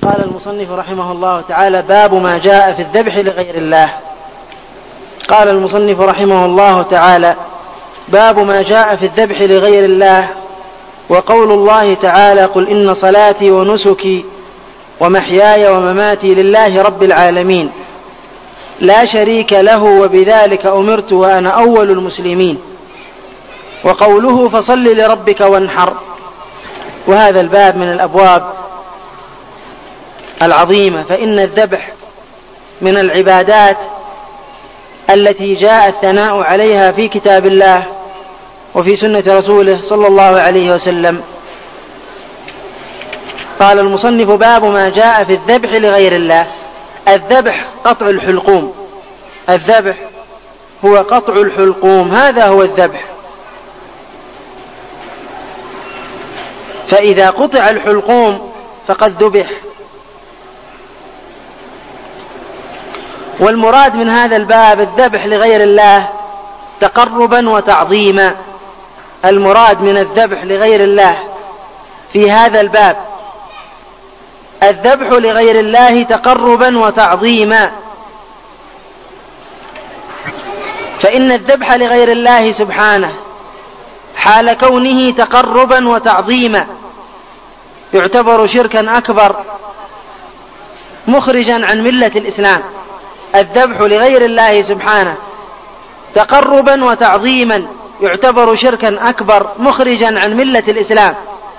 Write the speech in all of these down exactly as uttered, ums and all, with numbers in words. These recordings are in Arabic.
قال المصنف رحمه الله تعالى: باب ما جاء في الذبح لغير الله. قال المصنف رحمه الله تعالى: باب ما جاء في الذبح لغير الله. وقول الله تعالى: قل إن صلاتي ونسكي ومحياي ومماتي لله رب العالمين لا شريك له وبذلك أمرت وأنا أول المسلمين. وقوله: فصل لربك وانحر. وهذا الباب من الأبواب العظيمة، فإن الذبح من العبادات التي جاء الثناء عليها في كتاب الله وفي سنة رسوله صلى الله عليه وسلم. قال المصنف: باب ما جاء في الذبح لغير الله. الذبح قطع الحلقوم، الذبح هو قطع الحلقوم، هذا هو الذبح. فإذا قطع الحلقوم فقد ذبح. والمراد من هذا الباب الذبح لغير الله تقربا وتعظيما. المراد من الذبح لغير الله في هذا الباب الذبح لغير الله تقربا وتعظيما، فإن الذبح لغير الله سبحانه حال كونه تقربا وتعظيما يعتبر شركا أكبر مخرجا عن ملة الإسلام. الذبح لغير الله سبحانه تقربا وتعظيما يعتبر شركا أكبر مخرجا عن ملة الإسلام.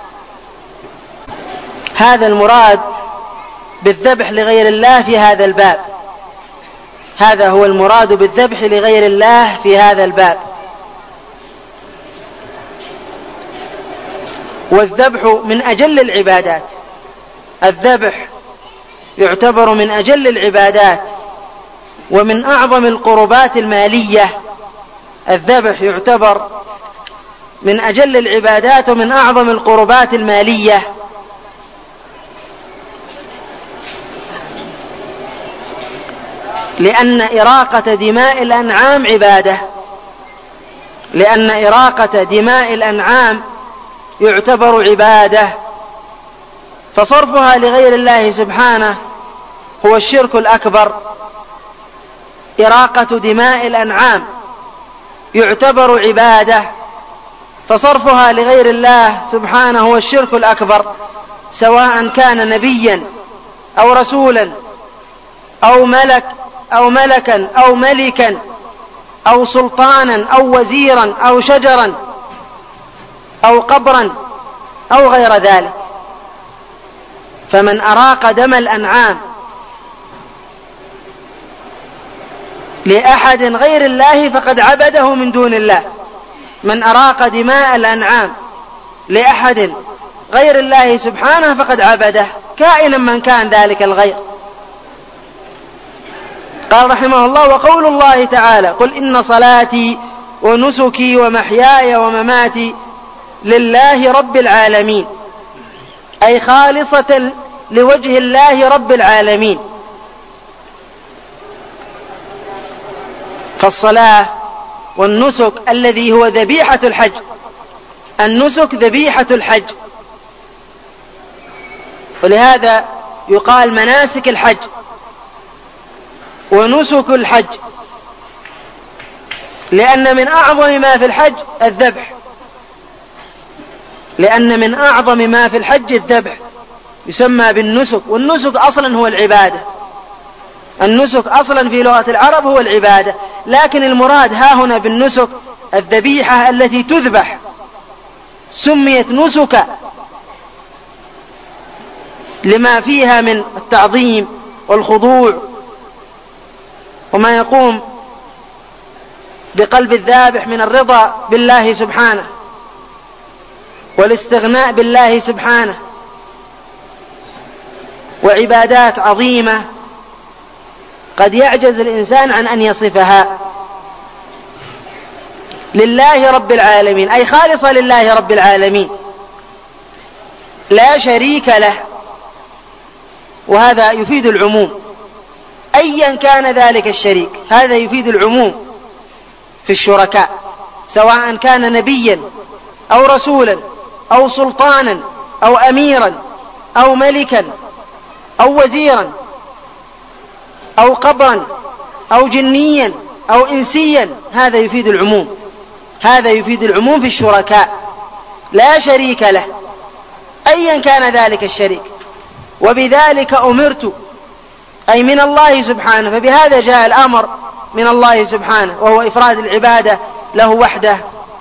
هذا المراد بالذبح لغير الله في هذا الباب، هذا هو المراد بالذبح لغير الله في هذا الباب. والذبح من أجل العبادات، الذبح يعتبر من أجل العبادات ومن أعظم القربات المالية. الذبح يعتبر من أجل العبادات ومن أعظم القربات المالية، لأن إراقة دماء الأنعام عبادة، لأن إراقة دماء الأنعام يعتبر عبادة، فصرفها لغير الله سبحانه هو الشرك الأكبر. إراقة دماء الأنعام يعتبر عبادة، فصرفها لغير الله سبحانه هو الشرك الأكبر، سواء كان نبيا أو رسولا أو ملك أو ملكا أو ملكا أو سلطانا أو وزيرا أو شجرا أو قبرا أو غير ذلك. فمن أراق دم الأنعام لأحد غير الله فقد عبده من دون الله. من أراق دماء الأنعام لأحد غير الله سبحانه فقد عبده، كائنا من كان ذلك الغير. قال رحمه الله: وقول الله تعالى: قل إن صلاتي ونسكي ومحياي ومماتي لله رب العالمين، أي خالصة لوجه الله رب العالمين. فالصلاة والنسك الذي هو ذبيحة الحج، النسك ذبيحة الحج، ولهذا يقال مناسك الحج ونسك الحج، لأن من أعظم ما في الحج الذبح، لأن من أعظم ما في الحج الذبح، يسمى بالنسك. والنسك أصلا هو العبادة، النسك أصلا في لغة العرب هو العبادة، لكن المراد ها هنا بالنسك الذبيحة التي تذبح، سميت نسكا لما فيها من التعظيم والخضوع وما يقوم بقلب الذابح من الرضا بالله سبحانه والاستغناء بالله سبحانه، وعبادات عظيمة قد يعجز الإنسان عن أن يصفها. لله رب العالمين أي خالصة لله رب العالمين، لا شريك له، وهذا يفيد العموم أيا كان ذلك الشريك، هذا يفيد العموم في الشركاء، سواء كان نبيا أو رسولا أو سلطانا أو أميرا أو ملكا أو وزيرا أو قبرا أو جنيا أو إنسيا، هذا يفيد العموم، هذا يفيد العموم في الشركاء، لا شريك له أيا كان ذلك الشريك. وبذلك أمرت، أي من الله سبحانه، فبهذا جاء الأمر من الله سبحانه، وهو إفراد العبادة له وحده.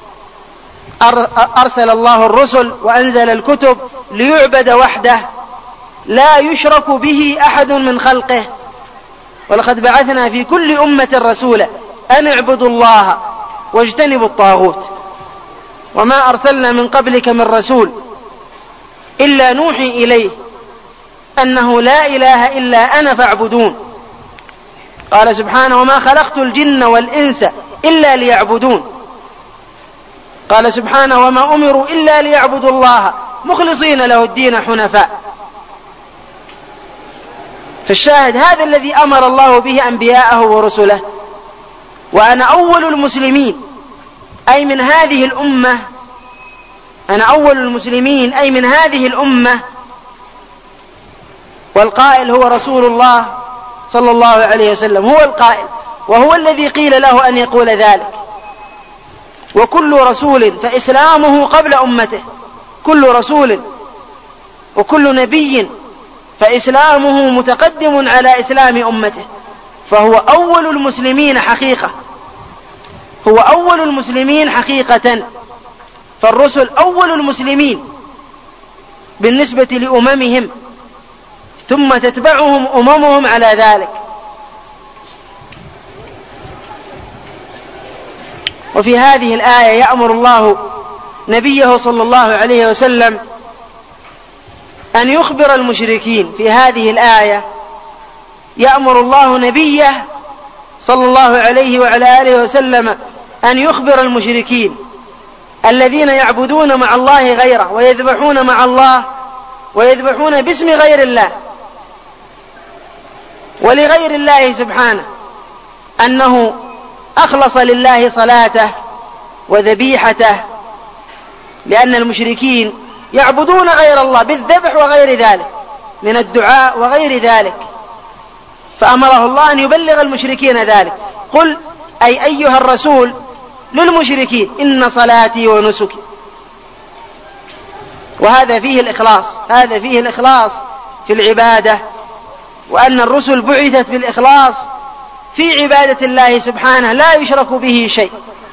أرسل الله الرسل وأنزل الكتب ليعبد وحده لا يشرك به أحد من خلقه. ولقد بعثنا في كل أمة رسولا أن اعبدوا الله واجتنبوا الطاغوت، وما أرسلنا من قبلك من رسول إلا نوحي إليه أنه لا إله إلا أنا فاعبدون. قال سبحانه: وما خلقت الجن والإنس إلا ليعبدون. قال سبحانه: وما أمروا إلا ليعبدوا الله مخلصين له الدين حنفاء. فالشاهد هذا الذي أمر الله به أنبياءه ورسله. وأنا أول المسلمين أي من هذه الأمة، أنا أول المسلمين أي من هذه الأمة، والقائل هو رسول الله صلى الله عليه وسلم، هو القائل وهو الذي قيل له أن يقول ذلك. وكل رسول فإسلامه قبل أمته، كل رسول وكل نبي فإسلامه متقدم على إسلام أمته، فهو أول المسلمين حقيقة، هو أول المسلمين حقيقة. فالرسل أول المسلمين بالنسبة لأممهم، ثم تتبعهم أممهم على ذلك. وفي هذه الآية يأمر الله نبيه صلى الله عليه وسلم أن يخبر المشركين. في هذه الآية يأمر الله نبيه صلى الله عليه وعلى آله وسلم أن يخبر المشركين الذين يعبدون مع الله غيره ويذبحون مع الله ويذبحون باسم غير الله ولغير الله سبحانه، أنه أخلص لله صلاته وذبيحته، لأن المشركين يعبدون غير الله بالذبح وغير ذلك من الدعاء وغير ذلك، فأمره الله أن يبلغ المشركين ذلك. قل أي أيها الرسول للمشركين: إن صلاتي ونسكي. وهذا فيه الإخلاص، هذا فيه الإخلاص في العبادة، وأن الرسل بعثت بالإخلاص في عبادة الله سبحانه لا يشرك به شيء.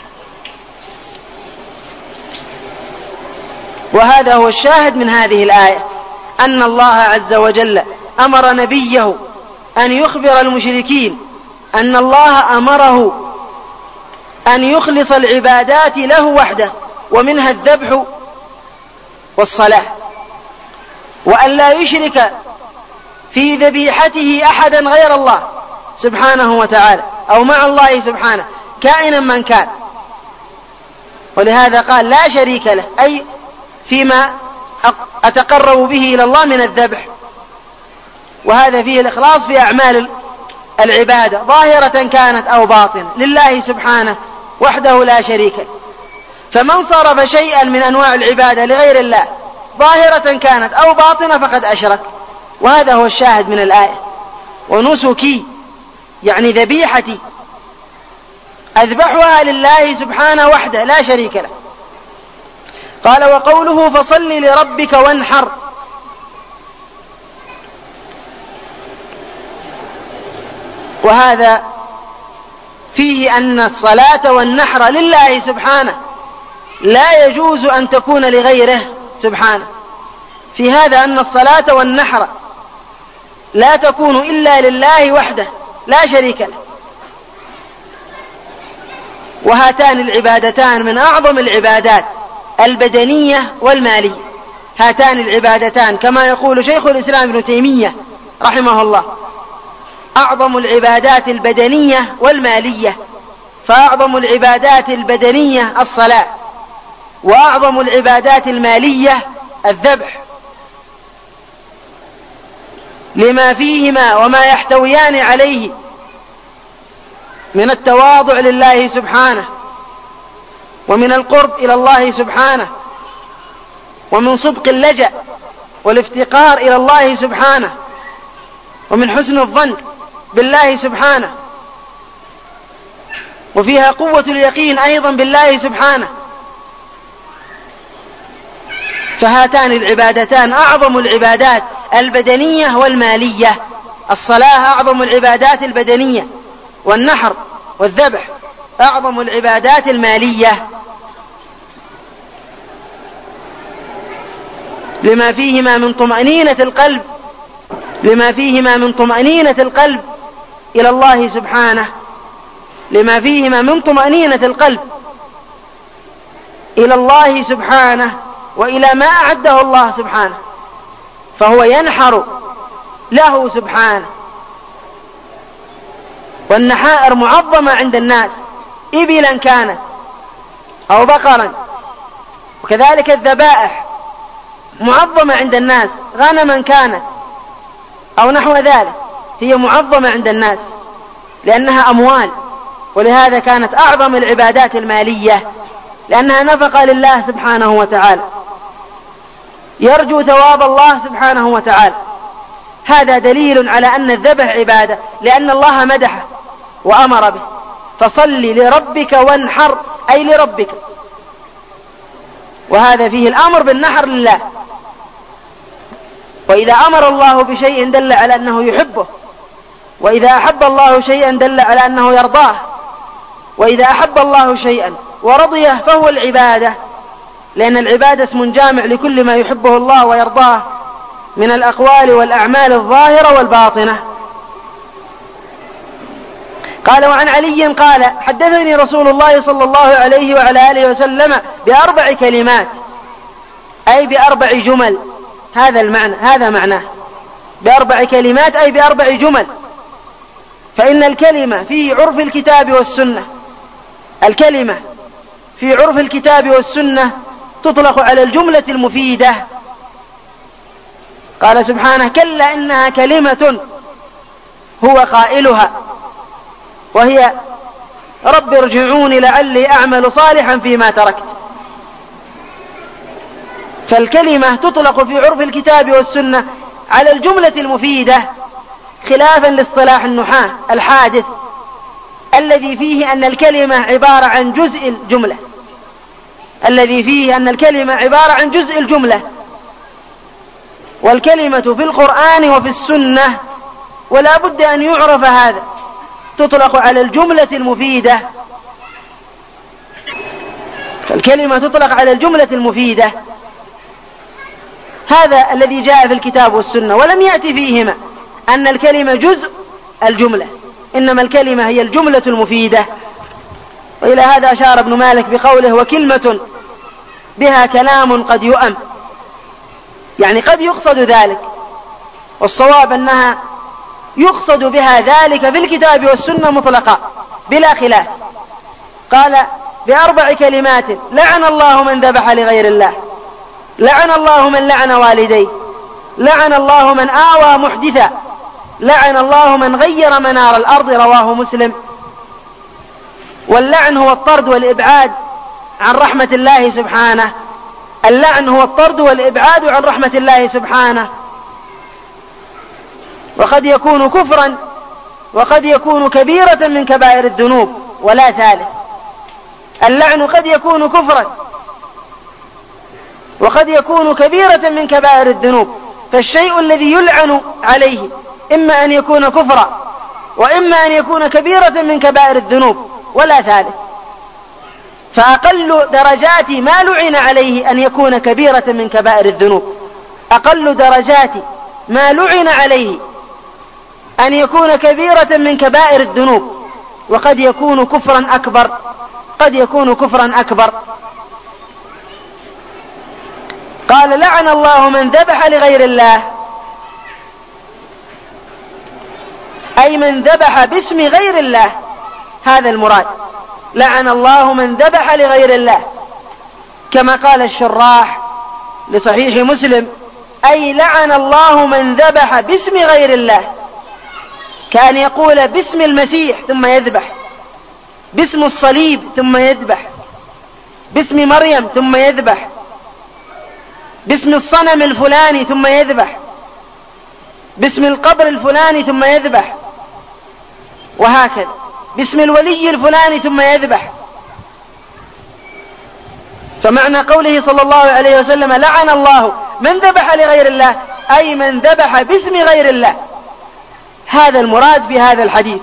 وهذا هو الشاهد من هذه الآية، أن الله عز وجل أمر نبيه أن يخبر المشركين أن الله أمره أن يخلص العبادات له وحده، ومنها الذبح والصلاة، وأن لا يشرك في ذبيحته أحدا غير الله سبحانه وتعالى أو مع الله سبحانه كائنا من كان. ولهذا قال: لا شريك له، أي فيما أتقرب به إلى الله من الذبح. وهذا فيه الإخلاص في أعمال العبادة ظاهرة كانت أو باطنة لله سبحانه وحده لا شريك له. فمن صرف شيئا من أنواع العبادة لغير الله ظاهرة كانت أو باطنة فقد أشرك. وهذا هو الشاهد من الآية. ونسكي يعني ذبيحتي أذبحها لله سبحانه وحده لا شريك له. قال: وقوله فصل لربك وانحر، وهذا فيه أن الصلاة والنحر لله سبحانه لا يجوز أن تكون لغيره سبحانه. في هذا أن الصلاة والنحر لا تكون إلا لله وحده لا شريك له. وهاتان العبادتان من أعظم العبادات البدنية والمالية، هاتان العبادتان كما يقول شيخ الإسلام ابن تيمية رحمه الله: أعظم العبادات البدنية والمالية، فأعظم العبادات البدنية الصلاة، وأعظم العبادات المالية الذبح، لما فيهما وما يحتويان عليه من التواضع لله سبحانه، ومن القرب إلى الله سبحانه، ومن صدق اللجأ والافتقار إلى الله سبحانه، ومن حسن الظن بالله سبحانه، وفيها قوة اليقين أيضا بالله سبحانه. فهاتان العبادتان أعظم العبادات البدنية والمالية. الصلاة أعظم العبادات البدنية، والنحر والذبح أعظم العبادات المالية، لما فيهما من طمأنينة القلب لما فيهما من طمأنينة القلب إلى الله سبحانه لما فيهما من طمأنينة القلب إلى الله سبحانه وإلى ما أعده الله سبحانه، فهو ينحر له سبحانه. والنحائر معظمة عند الناس، إبلا كانت أو بقرا، وكذلك الذبائح معظمة عند الناس، غنما كانت أو نحو ذلك، هي معظمة عند الناس لأنها أموال. ولهذا كانت أعظم العبادات المالية، لأنها نفقة لله سبحانه وتعالى، يرجو ثواب الله سبحانه وتعالى. هذا دليل على أن الذبح عبادة، لأن الله مدحه وأمر به، فصل لربك وانحر، أي لربك. وهذا فيه الأمر بالنحر لله. وإذا أمر الله بشيء دل على أنه يحبه، وإذا أحب الله شيئا دل على أنه يرضاه، وإذا أحب الله شيئا ورضيه فهو العبادة، لأن العبادة اسم جامع لكل ما يحبه الله ويرضاه من الأقوال والأعمال الظاهرة والباطنة. قال: وعن علي قال: حدثني رسول الله صلى الله عليه وعلى آله وسلم بأربع كلمات، أي بأربع جمل. هذا المعنى، هذا معناه بأربع كلمات، أي بأربع جمل. فإن الكلمة في عرف الكتاب والسنة الكلمة في عرف الكتاب والسنة تطلق على الجملة المفيدة. قال سبحانه: كلا إنها كلمة هو قائلها، وهي رب ارجعون لعلي أعمل صالحا فيما تركت. فالكلمة تطلق في عرف الكتاب والسنة على الجملة المفيدة، خلافا لاصطلاح النحاة الحادث الذي فيه أن الكلمة عبارة عن جزء الجملة الذي فيه أن الكلمة عبارة عن جزء الجملة. والكلمة في القرآن وفي السنة، ولا بد أن يعرف هذا، تطلق على الجملة المفيدة. فالكلمة تطلق على الجملة المفيدة، هذا الذي جاء في الكتاب والسنة، ولم يأتي فيهما أن الكلمة جزء الجملة، إنما الكلمة هي الجملة المفيدة. وإلى هذا أشار ابن مالك بقوله: وكلمة بها كلام قد يؤم، يعني قد يقصد ذلك، والصواب أنها يقصد بها ذلك في الكتاب والسنة مطلقا بلا خلاف. قال: بأربع كلمات: لعن الله من ذبح لغير الله، لعن الله من لعن والديه، لعن الله من آوى محدثا، لعن الله من غير منار الأرض. رواه مسلم. واللعن هو الطرد والإبعاد عن رحمة الله سبحانه اللعن هو الطرد والإبعاد عن رحمة الله سبحانه. وقد يكون كفرا، وقد يكون كبيرة من كبائر الذنوب، ولا ثالث. اللعن قد يكون كفرا، وقد يكون كبيرة من كبائر الذنوب. فالشيء الذي يلعن عليه إما أن يكون كفرا، وإما أن يكون كبيرة من كبائر الذنوب، ولا ثالث. فأقل درجات ما لعن عليه أن يكون كبيرة من كبائر الذنوب. أقل درجات ما لعن عليه أن يكون كبيرة من كبائر الذنوب، وقد يكون كفرا أكبر، قد يكون كفرا أكبر. قال: لعن الله من ذبح لغير الله، أي من ذبح باسم غير الله، هذا المراد. لعن الله من ذبح لغير الله، كما قال الشراح لصحيح مسلم: أي لعن الله من ذبح باسم غير الله، كأن يقول باسم المسيح ثم يذبح، باسم الصليب ثم يذبح، باسم مريم ثم يذبح، باسم الصنم الفلاني ثم يذبح، باسم القبر الفلاني ثم يذبح، وهكذا باسم الولي الفلاني ثم يذبح. فمعنى قوله صلى الله عليه وسلم لعن الله من ذبح لغير الله، أي من ذبح باسم غير الله. هذا المراد في هذا الحديث،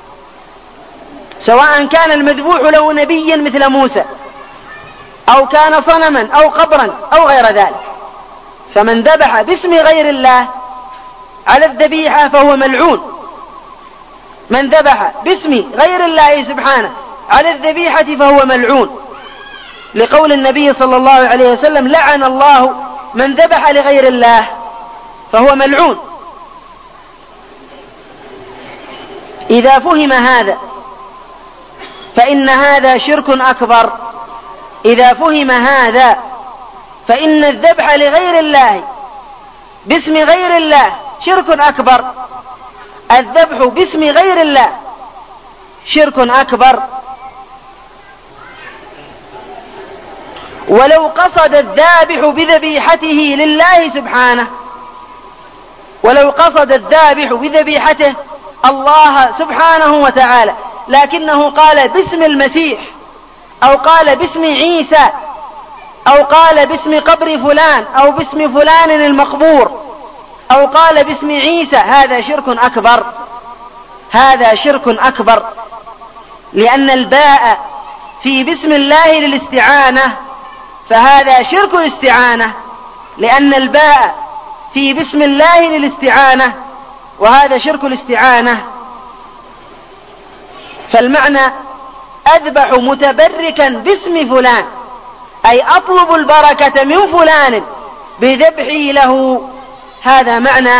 سواء كان المذبوح له نبيا مثل موسى، أو كان صنما أو قبرا أو غير ذلك. فمن ذبح باسم غير الله على الذبيحة فهو ملعون. من ذبح باسم غير الله سبحانه على الذبيحة فهو ملعون، لقول النبي صلى الله عليه وسلم لعن الله من ذبح لغير الله، فهو ملعون. إذا فهم هذا فإن هذا شرك أكبر. إذا فهم هذا فإن الذبح لغير الله باسم غير الله شرك أكبر. الذبح باسم غير الله شرك أكبر. ولو قصد الذابح بذبيحته لله سبحانه، ولو قصد الذابح بذبيحته الله سبحانه وتعالى، لكنه قال باسم المسيح، أو قال باسم عيسى، أو قال باسم قبر فلان، أو باسم فلان المقبور، أو قال باسم عيسى، هذا شرك أكبر. هذا شرك أكبر، لأن الباء في بسم الله للاستعانة، فهذا شرك الاستعانة، لأن الباء في بسم الله للاستعانة، وهذا شرك الاستعانة. فالمعنى أذبح متبركا باسم فلان، أي أطلب البركة من فلان بذبحي له. هذا معنى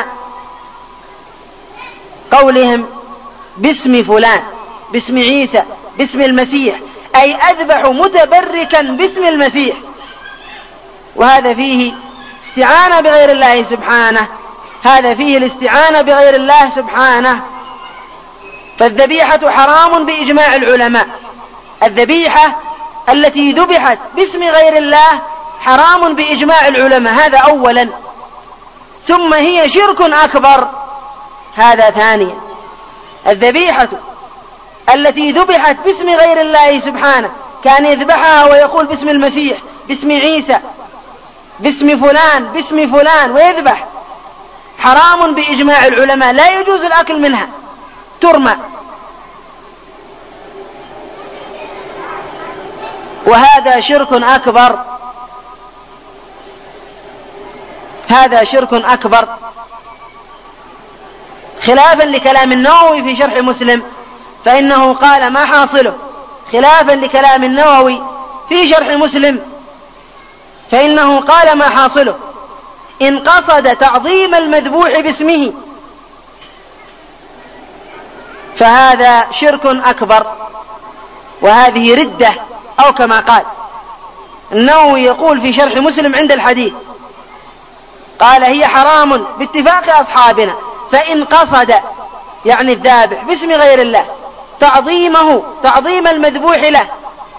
قولهم باسم فلان، باسم عيسى، باسم المسيح، أي أذبح متبركا باسم المسيح. وهذا فيه استعانة بغير الله سبحانه، هذا فيه الاستعانة بغير الله سبحانه. فالذبيحة حرام بإجماع العلماء. الذبيحة التي ذبحت باسم غير الله حرام بإجماع العلماء، هذا أولا. ثم هي شرك أكبر، هذا ثانيا. الذبيحة التي ذبحت باسم غير الله سبحانه، كان يذبحها ويقول باسم المسيح، باسم عيسى، باسم فلان، باسم فلان، ويذبح، حرام بإجماع العلماء، لا يجوز الأكل منها، ترمى. وهذا شرك أكبر، هذا شرك أكبر، خلافا لكلام النووي في شرح مسلم، فإنه قال ما حاصله، خلافا لكلام النووي في شرح مسلم، فإنه قال ما حاصله إن قصد تعظيم المذبوح باسمه فهذا شرك أكبر، وهذه ردة، أو كما قال النووي يقول في شرح مسلم عند الحديث، قال هي حرام باتفاق أصحابنا، فإن قصد يعني الذابح باسم غير الله تعظيمه، تعظيم المذبوح له،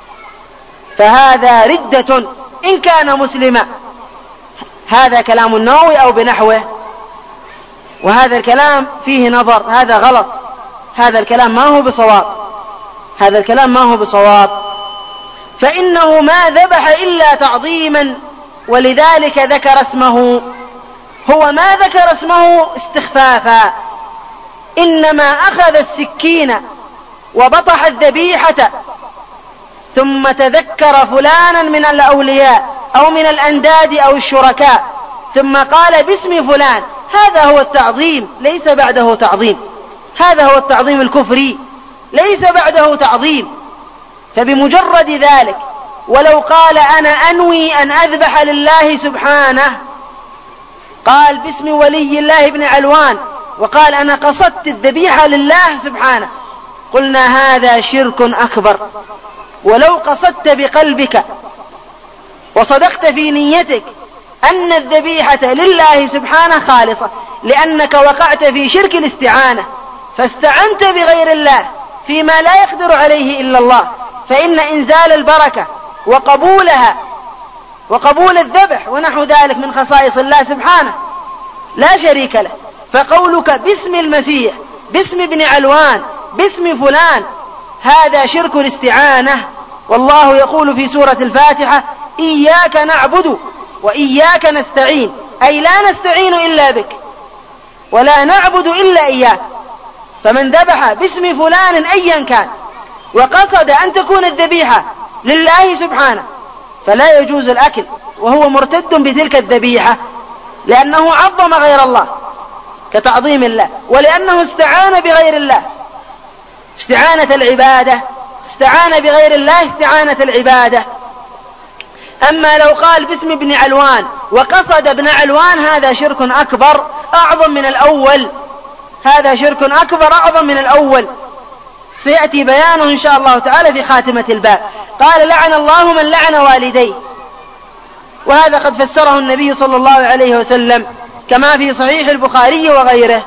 فهذا ردة إن كان مسلما. هذا كلام النووي أو بنحوه، وهذا الكلام فيه نظر، هذا غلط، هذا الكلام ما هو بصواب، هذا الكلام ما هو بصواب، فإنه ما ذبح إلا تعظيما، ولذلك ذكر اسمه. هو ما ذكر اسمه استخفافا، إنما أخذ السكين وبطح الذبيحة ثم تذكر فلانا من الأولياء أو من الأنداد أو الشركاء ثم قال باسم فلان، هذا هو التعظيم، ليس بعده تعظيم، هذا هو التعظيم الكفري، ليس بعده تعظيم. فبمجرد ذلك ولو قال أنا أنوي أن أذبح لله سبحانه، قال باسم ولي الله بن علوان، وقال أنا قصدت الذبيحة لله سبحانه، قلنا هذا شرك أكبر. ولو قصدت بقلبك وصدقت في نيتك أن الذبيحة لله سبحانه خالصة، لأنك وقعت في شرك الاستعانة، فاستعنت بغير الله فيما لا يقدر عليه إلا الله، فإن إنزال البركة وقبولها وقبول الذبح ونحو ذلك من خصائص الله سبحانه لا شريك له، فقولك باسم المسيح، باسم ابن علوان، باسم فلان، هذا شرك الاستعانة. والله يقول في سورة الفاتحة: إياك نعبد وإياك نستعين، أي لا نستعين إلا بك ولا نعبد إلا إياك. فمن ذبح باسم فلان أيا كان وقصد أن تكون الذبيحة لله سبحانه فلا يجوز الأكل، وهو مرتد بتلك الذبيحة، لأنه عظم غير الله كتعظيم الله، ولأنه استعان بغير الله استعانة العبادة، استعان بغير الله استعانة العبادة. أما لو قال باسم ابن علوان وقصد ابن علوان هذا شرك أكبر أعظم من الأول، هذا شرك أكبر أعظم من الأول، سيأتي بيانه إن شاء الله تعالى في خاتمة الباب. قال: لعن الله من لعن والديه، وهذا قد فسره النبي صلى الله عليه وسلم كما في صحيح البخاري وغيره،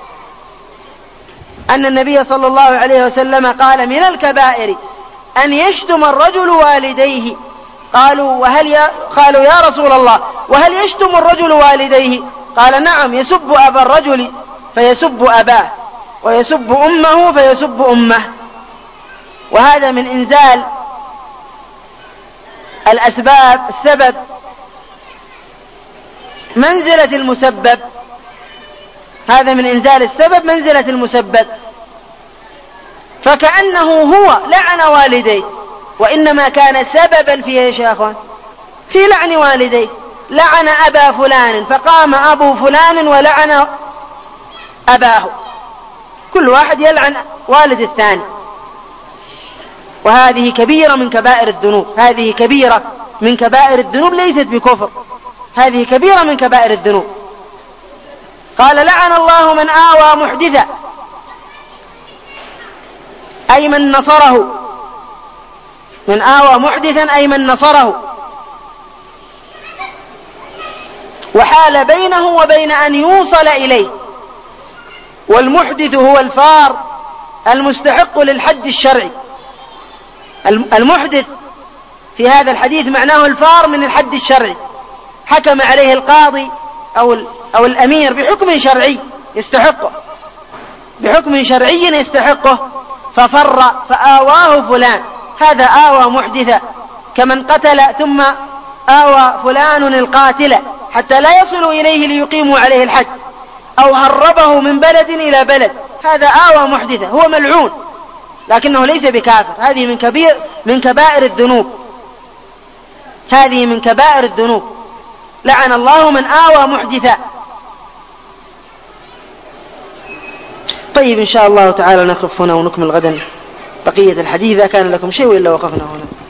أن النبي صلى الله عليه وسلم قال: من الكبائر أن يشتم الرجل والديه. قالوا وهل يا قالوا يا رسول الله وهل يشتم الرجل والديه؟ قال: نعم، يسب أبا الرجل فيسب أباه، ويسب أمه فيسب أمه. وهذا من إنزال الأسباب السبب منزلة المسبب، هذا من إنزال السبب منزلة المسبب، فكأنه هو لعن والديه، وإنما كان سببا في ايش يا أخوان؟ في لعن والديه. لعن أبا فلان فقام أبو فلان ولعن أباه، كل واحد يلعن والد الثاني، وهذه كبيرة من كبائر الذنوب، هذه كبيرة من كبائر الذنوب ليست بكفر، هذه كبيرة من كبائر الذنوب. قال: لعن الله من آوى محدثا، أي من نصره، من آوى محدثا أي من نصره وحال بينه وبين أن يوصل إليه. والمحدث هو الفار المستحق للحد الشرعي، المحدث في هذا الحديث معناه الفار من الحد الشرعي، حكم عليه القاضي أو أو الأمير بحكم شرعي يستحقه، بحكم شرعي يستحقه، ففر فآواه فلان، هذا آوى محدثا، كمن قتل ثم آوى فلان القاتل حتى لا يصلوا إليه ليقيموا عليه الحد، أو هربه من بلد إلى بلد، هذا آوى محدثا، هو ملعون لكنه ليس بكافر. هذه من كبير من كبائر الذنوب، هذه من كبائر الذنوب. لعن الله من آوى محدثا. طيب إن شاء الله تعالى نقف هنا ونكمل غدا بقية الحديث إذا كان لكم شيء، وإلا وقفنا هنا.